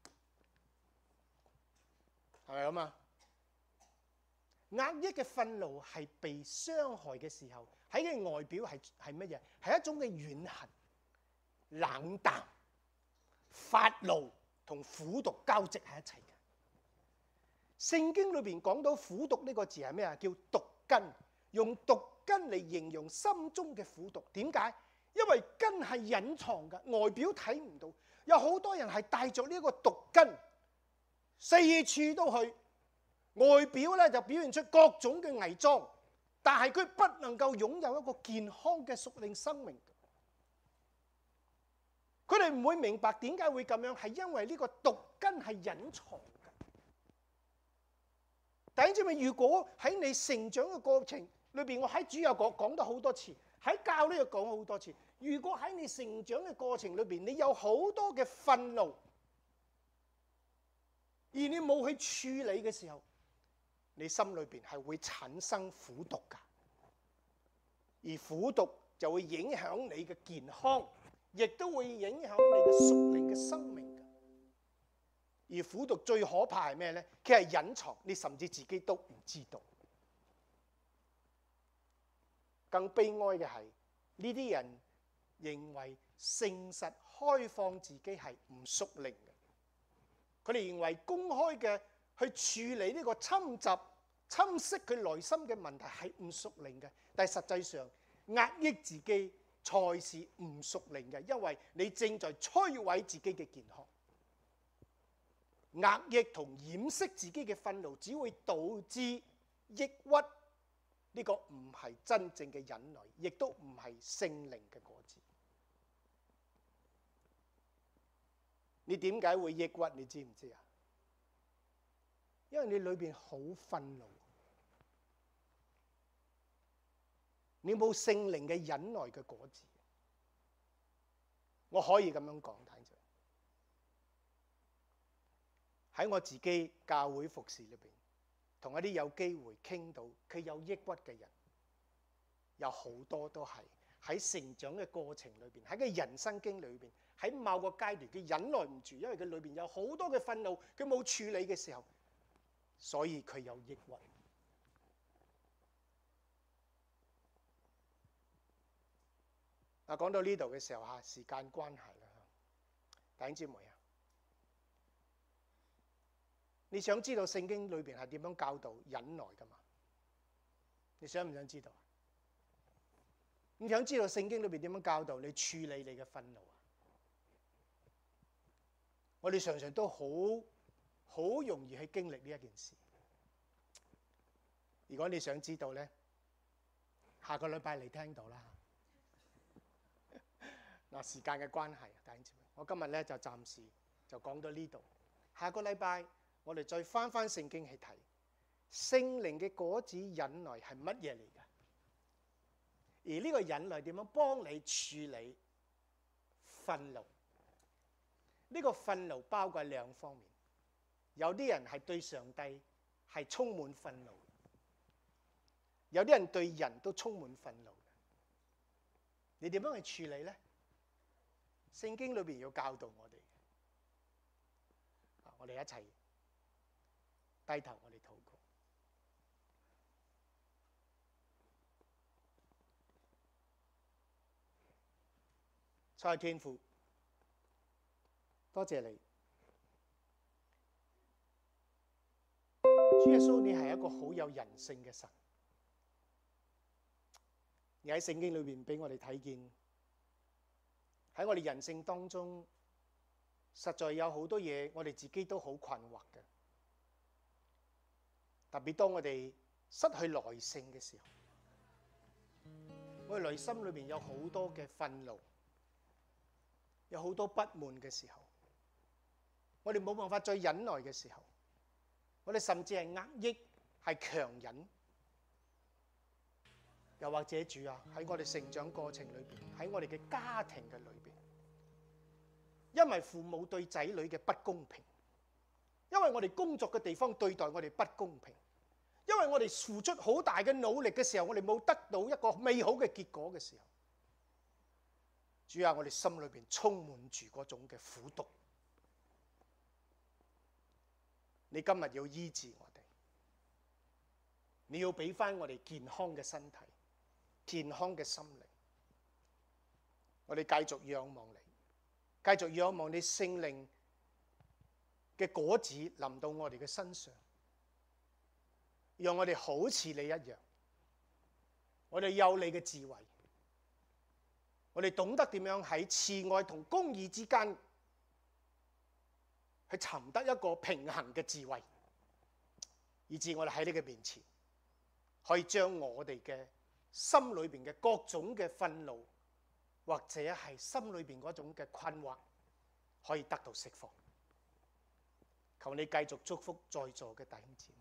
係咪咁啊？壓抑嘅憤怒係被傷害嘅時候，喺佢外表係乜嘢？係一種嘅怨恨、冷淡、發怒同苦毒交織喺一齊嘅。聖經裏邊講到苦毒呢個字係咩啊？叫毒根，用毒根嚟形容心中嘅苦毒。點解？因為根係隱藏嘅，外表睇唔到。有好多人係帶着呢一個毒根，四處都去。外表咧就表現出各種嘅偽裝，但係佢不能夠擁有一個健康嘅屬靈生命。佢哋唔會明白點解會咁樣，係因為呢個毒根係隱藏嘅。弟兄姊妹，如果喺你成長嘅過程裏邊，我喺主日講咗好多次，喺教呢度講好多次。如果喺你成長嘅過程裏邊，你有好多嘅憤怒，而你冇去處理嘅時候，你心裏邊係會產生苦毒㗎，而苦毒就會影響你嘅健康，亦都會影響你嘅屬靈嘅生命㗎。而苦毒最可怕係咩呢？佢係隱藏，你甚至自己都唔知道。更悲哀嘅係呢啲人認為誠實開放自己係唔屬靈嘅，佢哋認為公開嘅去處理呢個侵襲、侵蝕佢內心嘅問題係唔屬靈嘅，但係實際上壓抑自己才是唔屬靈嘅，因為你正在摧毀自己嘅健康。壓抑同掩飾自己嘅憤怒，只會導致抑鬱。呢個唔係真正嘅忍耐，亦都唔係聖靈嘅果子。你點解會抑鬱？你知唔知啊？因為你裏邊好憤怒，你冇聖靈嘅忍耐嘅果子。我可以咁樣講，睇住喺我自己教會服侍裏邊，同一啲有機會傾到佢有抑鬱嘅人，有好多都係喺成長嘅過程裏邊，喺佢人生經裏邊，喺某個階段佢忍耐唔住，因為佢裏邊有好多嘅憤怒，佢冇處理嘅時候，所以佢有抑鬱。嗱，講到呢度嘅時候嚇，時間關係啦，弟兄姊妹啊，你想知道聖經裏邊係點樣教導忍耐㗎嘛？你想唔想知道？你想知道聖經裏邊點樣教導你處理你嘅憤怒啊？我哋常常都好容易去經歷呢一件事。如果你想知道咧，下個禮拜嚟聽到啦。嗱，時間嘅關係，弟兄姊妹，我今日咧就暫時就講到呢度。下個禮拜我哋再翻聖經去睇聖靈嘅果子忍耐係乜嘢嚟㗎？而呢個忍耐點樣幫你處理憤怒？呢個憤怒包括兩方面，有啲人係對上帝係充滿憤怒，有啲人對人都充滿憤怒。你點樣去處理呢？聖經裏邊要教導我哋，我哋一齊低頭我哋禱告。親愛天父，多謝你，主耶穌，你係一個好有人性嘅神。你喺聖經裏面俾我哋睇見，喺我哋人性當中，實在有好多嘢我哋自己都好困惑嘅。特別當我哋失去耐性嘅時候，我哋內心裏面有好多嘅憤怒，有好多不滿嘅時候，我哋冇辦法再忍耐嘅時候，我哋甚至係壓抑、係強忍，又或者主啊，喺我哋成長過程裏邊，喺我哋嘅家庭嘅裏邊，因為父母對仔女嘅不公平，因為我哋工作嘅地方對待我哋不公平，因為我哋付出好大嘅努力嘅時候，我哋冇得到一個美好嘅結果嘅時候，主啊，我哋心裏邊充滿住嗰種嘅苦毒。你今日要醫治我哋，你要俾翻我哋健康嘅身體、健康嘅心靈。我哋繼續仰望你，繼續仰望你聖靈嘅果子臨到我哋嘅身上，讓我哋好似你一樣，我哋有你嘅智慧，我哋懂得點樣喺慈愛同公義之間去尋得一個平衡嘅智慧，以致我哋喺你嘅面前可以將我哋嘅心裏邊嘅各種嘅憤怒，或者係心裏邊嗰種嘅困惑，可以得到釋放。求你繼續祝福在座嘅弟兄姊妹。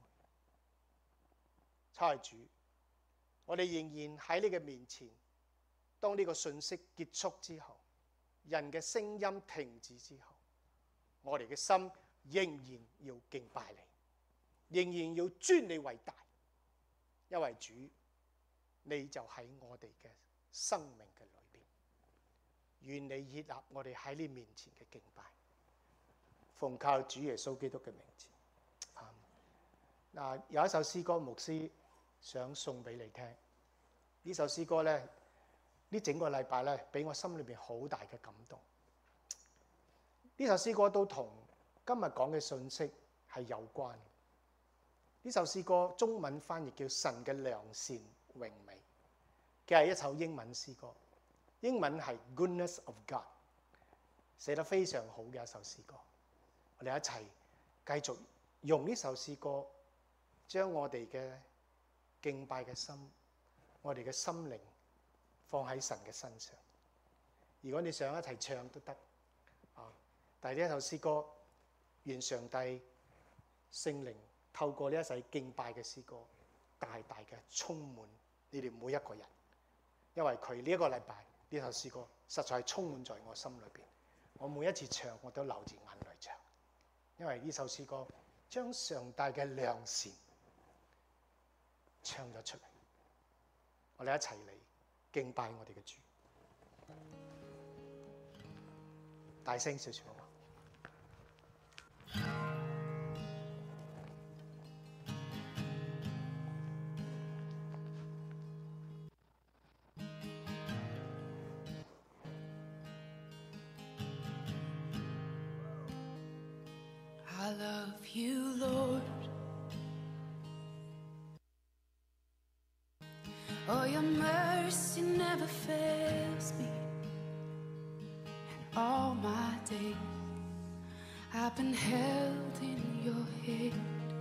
親愛主，我哋仍然喺你嘅面前，當呢個信息結束之後，人嘅聲音停止之後，我哋嘅心仍然要敬拜你，仍然要尊你為大，因為主，你就喺我哋嘅生命嘅裏邊。願你悅納我哋喺你面前嘅敬拜，奉靠主耶穌基督嘅名字。嗱，有一首詩歌，牧師想送俾你聽。呢首詩歌咧，呢整個禮拜咧，俾我心裏邊好大嘅感動。呢首詩歌都同今日講嘅信息係有關。呢首詩歌中文翻譯叫《神嘅良善榮美》，嘅係一首英文詩歌，英文係 Goodness of God， 寫得非常好嘅一首詩歌。我哋一齊繼續用呢首詩歌，將我哋嘅敬拜嘅心，我哋嘅心靈放喺神嘅身上。如果你想一齊唱都得。但係呢一首詩歌，願上帝聖靈透過呢一首敬拜嘅詩歌，大大嘅充滿你哋每一個人，因為佢呢一個禮拜呢首詩歌實在係充滿在我心裏邊。我每一次唱我都流住眼淚唱，因為呢首詩歌將上帝嘅良善唱咗出嚟。我哋一齊嚟敬拜我哋嘅主，大聲少少。 I love you, Lord. Oh, your mercy never fails me. And all my days I've been held in your hand.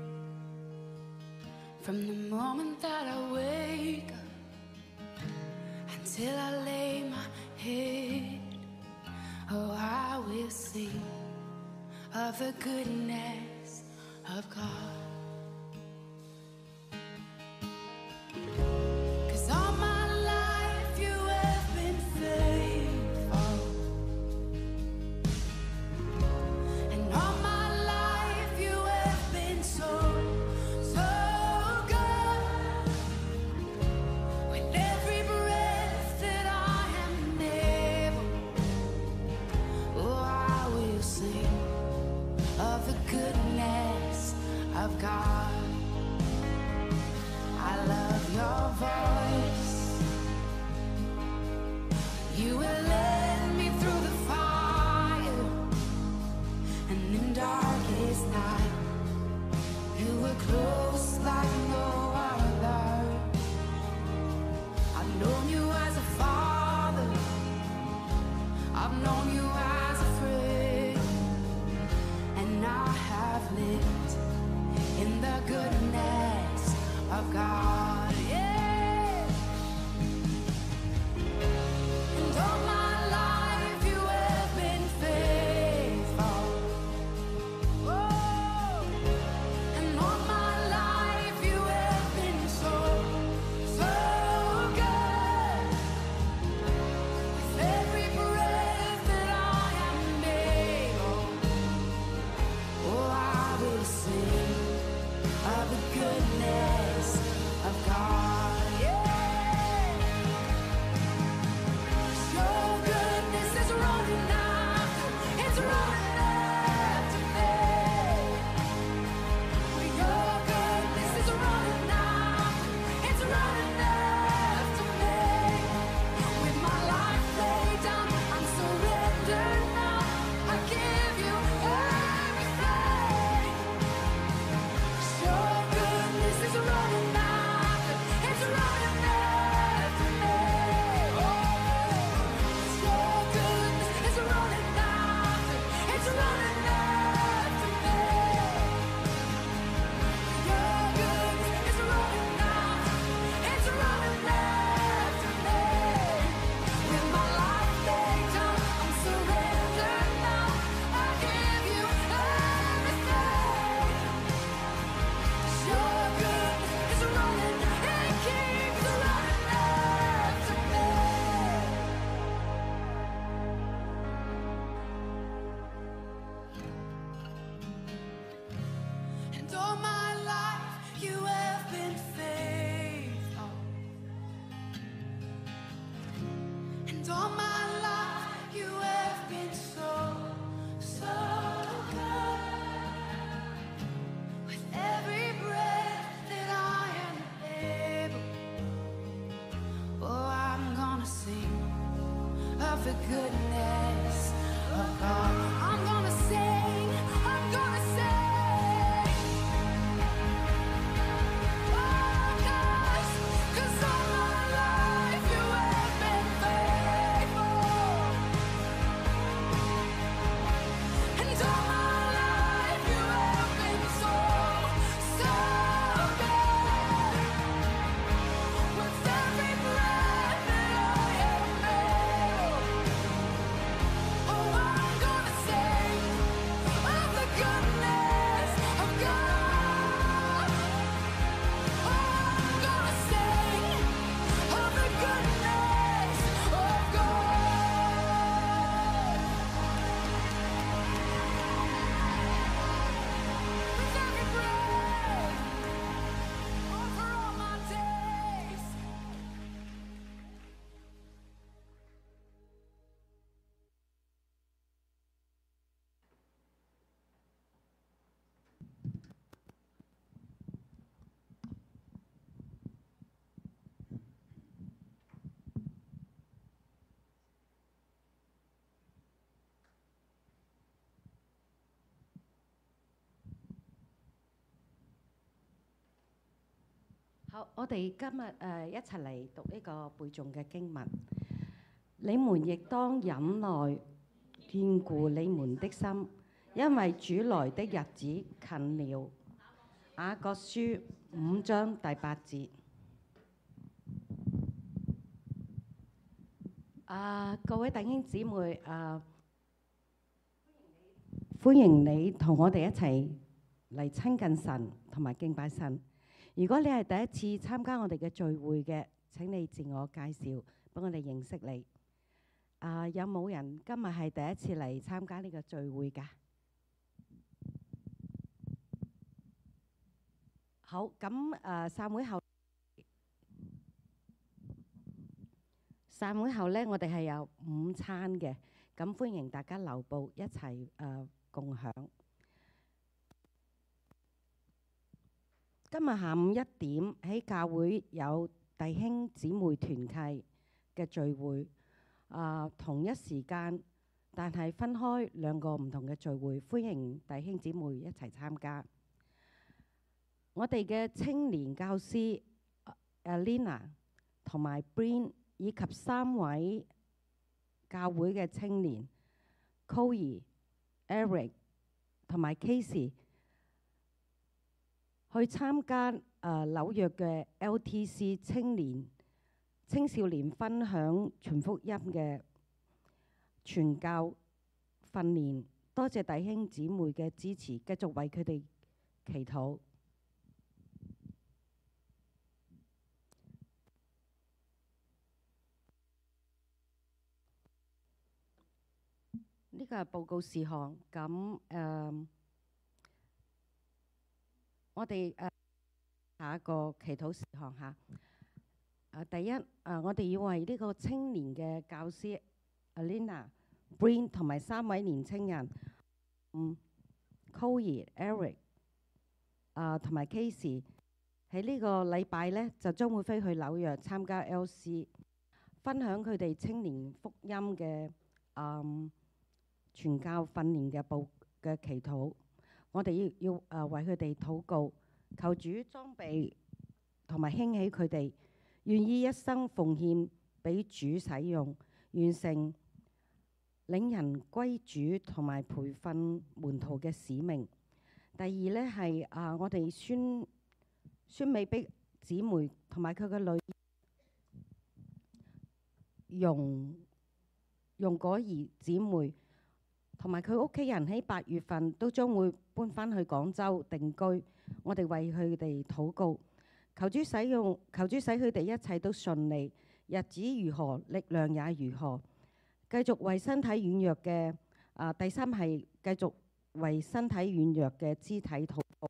From the moment that I wake up until I lay my head, oh, I will sing of the goodness of God. 'Cause all my life you have been faithful, and all my life you have been so, so good. With every breath that I am able, oh, I will sing of the goodness of of the goodness of God. I'm gonna sing, I'm gonna sing. Oh, 'cause all my life you have been faithful. And all my life you have been so, so good. With every breath that I am able, oh, I'm gonna sing of the goodness of God. Oh, I'm gonna sing of the goodness of God. With every breath, over all my days. 好，我哋今日一齊嚟讀呢個背誦嘅經文。你們亦當忍耐，堅固你們的心，因為主來的日子近了。雅各書5章第8節。各位弟兄姊妹，歡迎你同我哋一齊嚟親近神同埋敬拜神。如果你係第一次參加我哋嘅聚會嘅，請你自我介紹，俾我哋認識你。有冇人今日係第一次嚟參加呢個聚會㗎？好，咁散會後呢，我哋係有午餐嘅，咁歡迎大家留步一齊共享。今日下午1點喺教會有弟兄姊妹團契嘅聚會，同一時間，但係分開2個唔同嘅聚會，歡迎弟兄姊妹一齊參加。我哋嘅青年教師 Alina 同埋 Breen 以及3位教會嘅青年 Coy、Eric 同埋 Casey。去參加紐約嘅 LTC 青少年分享全福音嘅傳教訓練，多謝弟兄姊妹嘅支持，繼續為佢哋祈禱。呢個係報告事項，咁我哋下一個祈禱事項嚇。第一，我哋要為呢個青年嘅教師 Alina、Breen 同埋3位年青人Coy、Eric 同埋 Casey 喺呢個禮拜呢，就將會飛去紐約參加 LC， 分享佢哋青年福音嘅傳教訓練嘅祈禱。我哋要為佢哋禱告，求主裝備同埋興起佢哋，願意一生奉獻俾主使用，完成領人歸主同埋培訓門徒嘅使命。第二呢係我哋孫美碧姊妹同埋佢嘅女容果兒姊妹，同埋佢屋企人喺8月份都將會搬返去廣州定居。我哋為佢哋禱告，求主使佢哋一切都順利，日子如何，力量也如何。繼續為身體軟弱嘅第三係繼續為身體軟弱嘅肢體禱告，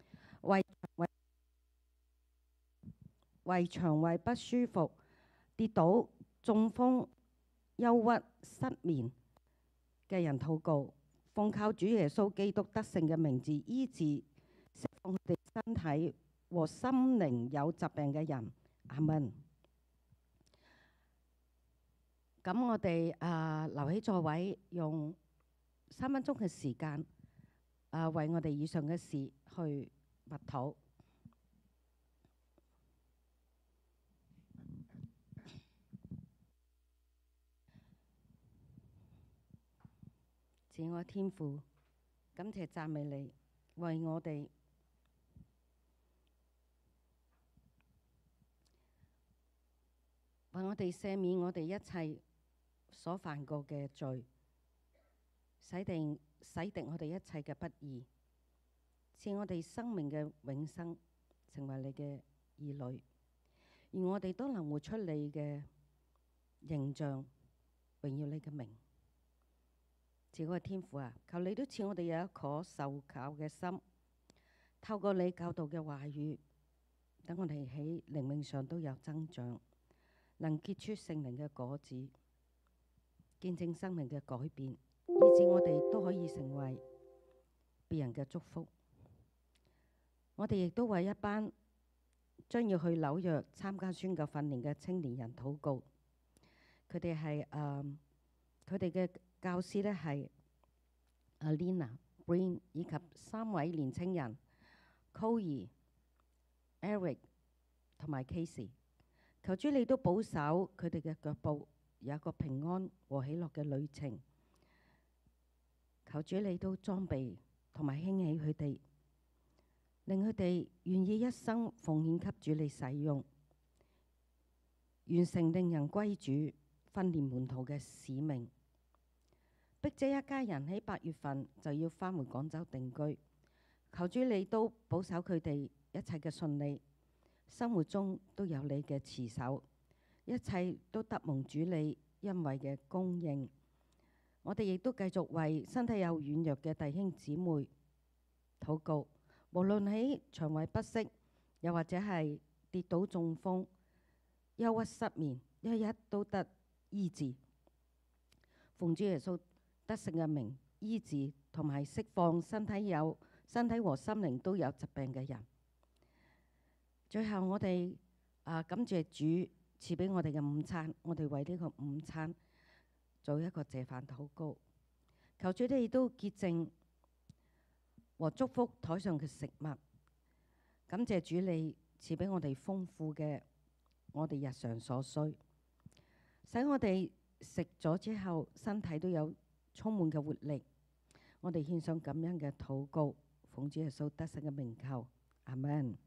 為腸胃不舒服、跌倒、中風、憂鬱、失眠嘅人禱告，奉靠主耶穌基督得勝嘅名字醫治釋放佢哋身體和心靈有疾病嘅人。阿門。 咁我哋留喺座位，用3分鐘嘅時間為我哋以上嘅事去默禱。慈愛天父，感謝讚美你，為我哋赦免我哋一切所犯過嘅罪，洗滌我哋一切嘅不義，賜我哋生命嘅永生，成為你嘅兒女，而我哋都能活出你嘅形象，榮耀你嘅名。慈愛天父啊，求你都賜我哋有一顆受教嘅心，透過你教導嘅話語，等我哋喺靈命上都有增長，能結出聖靈嘅果子，見證生命嘅改變，以致我哋都可以成為別人嘅祝福。我哋亦都為一班將要去紐約參加宣教訓練嘅青年人禱告。佢哋嘅教師呢係 Alina、Breen 以及3位年青人 Coy、Eric 同埋 Casey。求主你都保守佢哋嘅腳步，有一個平安和喜樂嘅旅程。求主你都裝備同埋興起佢哋，令佢哋願意一生奉獻給主你使用，完成令人歸主、訓練門徒嘅使命。逼這一家人喺8月份就要返回廣州定居，求主你都保守佢哋一切嘅順利，生活中都有你嘅持守，一切都得蒙主你恩惠嘅供應。我哋亦都繼續為身體有軟弱嘅弟兄姊妹禱告，無論喺腸胃不適，又或者係跌倒中風、憂鬱失眠，一都得醫治。奉主耶穌得勝嘅名，醫治同埋釋放身體和心靈都有疾病嘅人。最後我哋感謝主賜俾我哋嘅午餐，我哋為呢個午餐做一個謝飯禱告，求主你都潔淨和祝福台上嘅食物。感謝主你賜俾我哋豐富嘅我哋日常所需，使我哋食咗之後身體都有充滿嘅活力。我哋獻上感恩嘅禱告，奉主耶穌得勝嘅名求，阿們。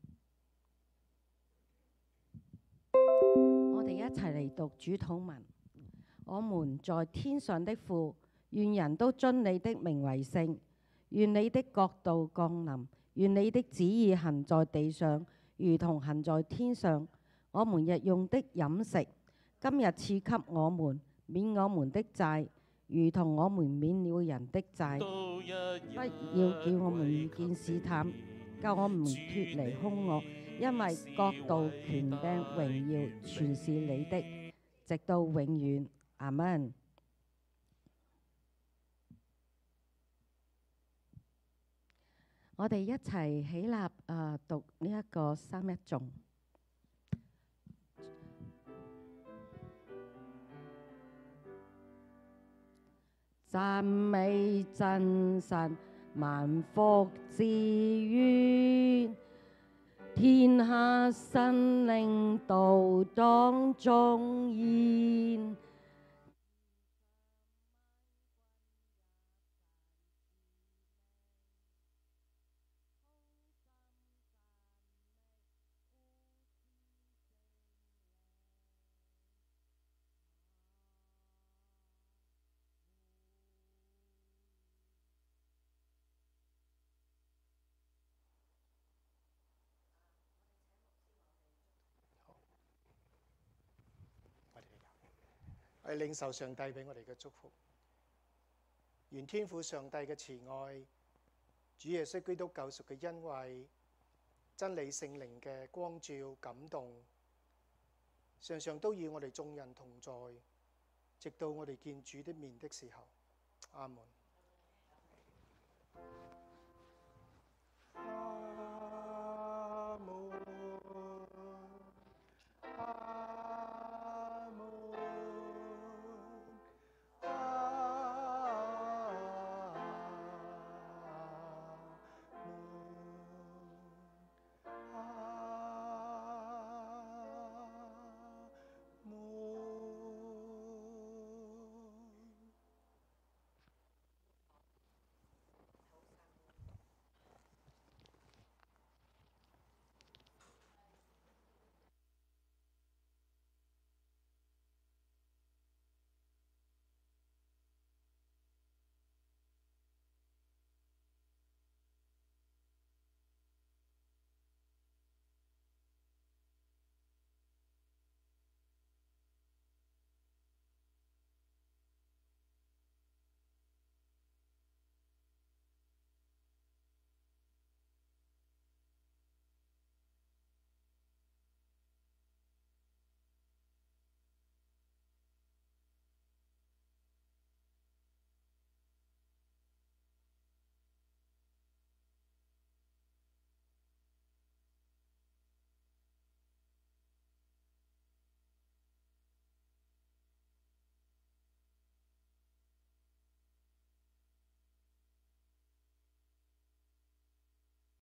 我哋一齊嚟讀主禱文。我們在天上的父，願人都尊你的名為聖，願你的國度降臨，願你的旨意行在地上，如同行在天上。我們日用的飲食，今日賜給我們，免我們的債，如同我們免了人的債，不要叫我們遇見試探，救我們脫離兇惡，因為國度、權柄、榮耀全是你的，直到永遠。阿們。我哋一齊起立讀呢一個三一頌。讚美真神萬福之源，天下生靈都當頌言。 我哋領受上帝俾我哋嘅祝福，願天父上帝嘅慈愛、主耶穌基督救贖嘅恩惠、真理聖靈嘅光照感動，常常都與我哋眾人同在，直到我哋見主的面的時候。阿門。